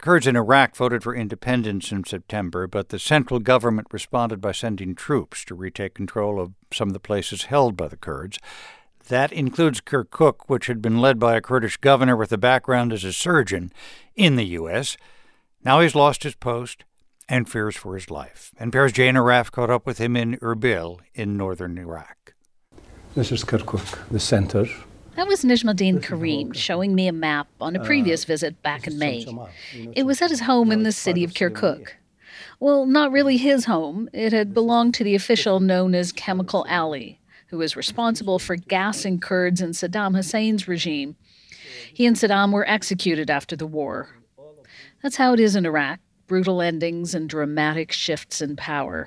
Kurds in Iraq voted for independence in September, but the central government responded by sending troops to retake control of some of the places held by the Kurds. That includes Kirkuk, which had been led by a Kurdish governor with a background as a surgeon in the U.S. Now he's lost his post and fears for his life. NPR's Jane Arraf caught up with him in Erbil in northern Iraq. This is Kirkuk, the center. That was Najmuddin Karim showing me a map on a previous visit back in May. It was at his home in the city of Kirkuk. Well, not really his home. It had belonged to the official known as Chemical Ali, who was responsible for gassing Kurds in Saddam Hussein's regime. He and Saddam were executed after the war. That's how it is in Iraq, brutal endings and dramatic shifts in power.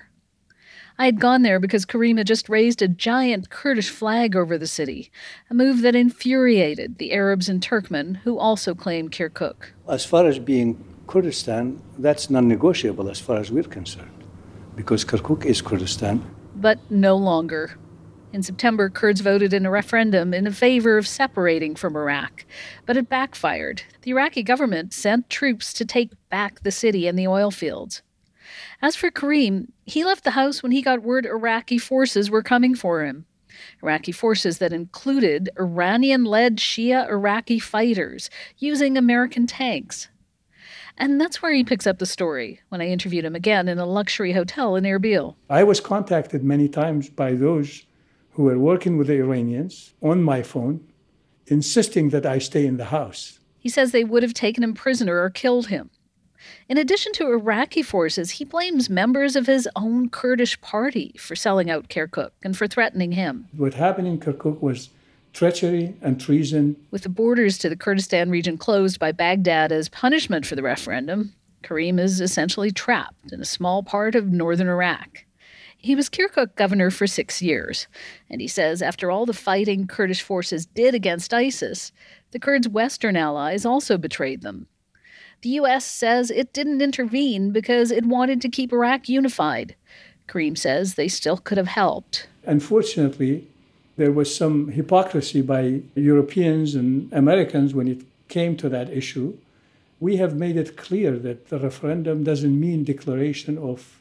I had gone there because Karim had just raised a giant Kurdish flag over the city, a move that infuriated the Arabs in Turkmen, who also claimed Kirkuk. As far as being Kurdistan, that's non-negotiable as far as we're concerned, because Kirkuk is Kurdistan. But no longer. In September, Kurds voted in a referendum in favor of separating from Iraq, but it backfired. The Iraqi government sent troops to take back the city and the oil fields. As for Karim, he left the house when he got word Iraqi forces were coming for him. Iraqi forces that included Iranian-led Shia Iraqi fighters using American tanks. And that's where he picks up the story when I interviewed him again in a luxury hotel in Erbil. I was contacted many times by those who were working with the Iranians on my phone, insisting that I stay in the house. He says they would have taken him prisoner or killed him. In addition to Iraqi forces, he blames members of his own Kurdish party for selling out Kirkuk and for threatening him. What happened in Kirkuk was treachery and treason. With the borders to the Kurdistan region closed by Baghdad as punishment for the referendum, Karim is essentially trapped in a small part of northern Iraq. He was Kirkuk governor for 6 years, and he says after all the fighting Kurdish forces did against ISIS, the Kurds' Western allies also betrayed them. The U.S. says it didn't intervene because it wanted to keep Iraq unified. Karim says they still could have helped. Unfortunately, there was some hypocrisy by Europeans and Americans when it came to that issue. We have made it clear that the referendum doesn't mean declaration of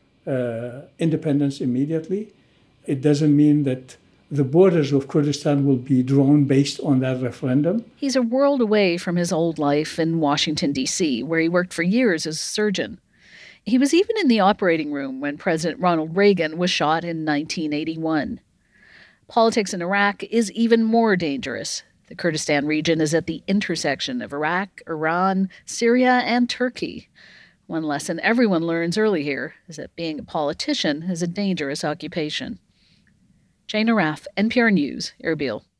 independence immediately. It doesn't mean that the borders of Kurdistan will be drawn based on that referendum. He's a world away from his old life in Washington, D.C., where he worked for years as a surgeon. He was even in the operating room when President Ronald Reagan was shot in 1981. Politics in Iraq is even more dangerous. The Kurdistan region is at the intersection of Iraq, Iran, Syria, and Turkey. One lesson everyone learns early here is that being a politician is a dangerous occupation. Jane Arraf, NPR News, Erbil.